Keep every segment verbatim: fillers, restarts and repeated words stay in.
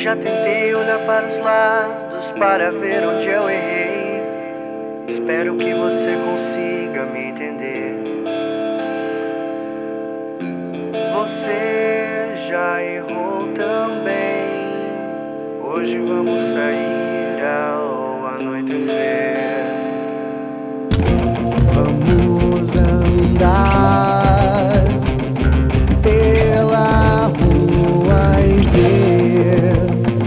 já tentei olhar para os lados para ver onde eu errei. Espero que você consiga me entender. Você já errou também. Hoje vamos sair ao anoitecer. Vamos andar pela rua e ver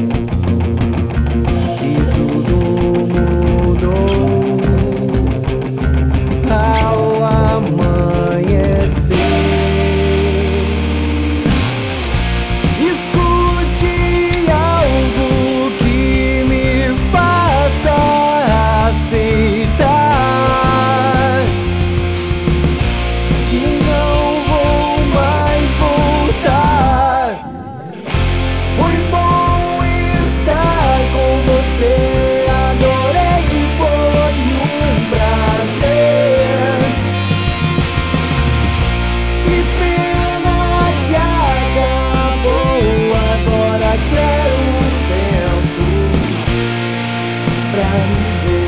que tudo mudou ao amanhecer. Escute algo que me faça aceitar que não vou mais voltar. Foi bom estar com você, adorei, foi um prazer. Que pena que acabou, agora quero um tempo pra viver.